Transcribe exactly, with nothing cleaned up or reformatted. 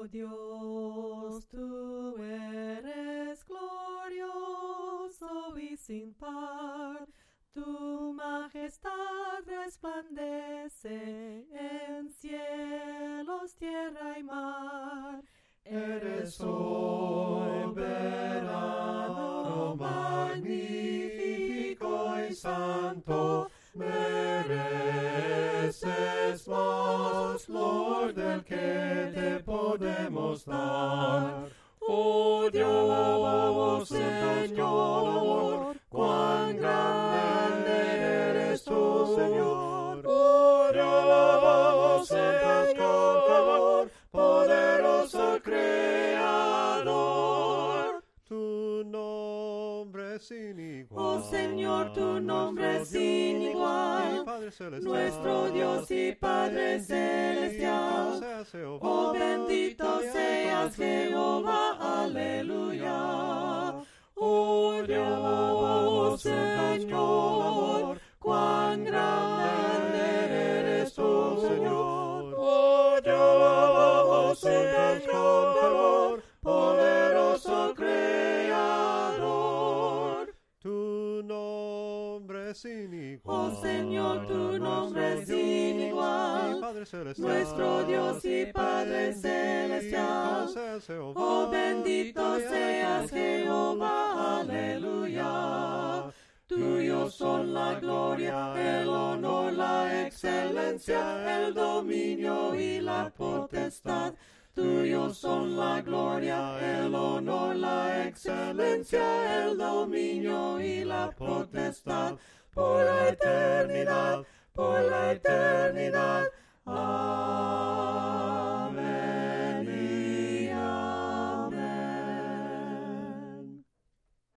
Oh Dios, tú eres glorioso y sin par, tu majestad resplandece en cielos, tierra y mar. Eres soberano, magnífico y santo, mereces más gloria del que te podemos dar. Oh Dios, Señor, cuán grande eres tú, Señor. Oh Dios, Señor, poderoso Creador. Tu nombre es sin igual. Oh Señor, tu nombre es sin igual. Nuestro Dios y Padre celestial. Oh bendito seas Jehová, aleluya. Oh Dios, Señor, cuán grande eres tú, Señor. Oh Dios, Señor, poderoso Creador. Tu nombre es sin igual. Oh Señor, tu nombre es sin igual. Nuestro Dios y Padre celestial. Oh bendito seas Jehová, aleluya. Tuyos son la gloria, el honor, la excelencia, el dominio y la potestad. Tuyos son la gloria, el honor, la excelencia, el dominio y la potestad. Por la eternidad, por la eternidad,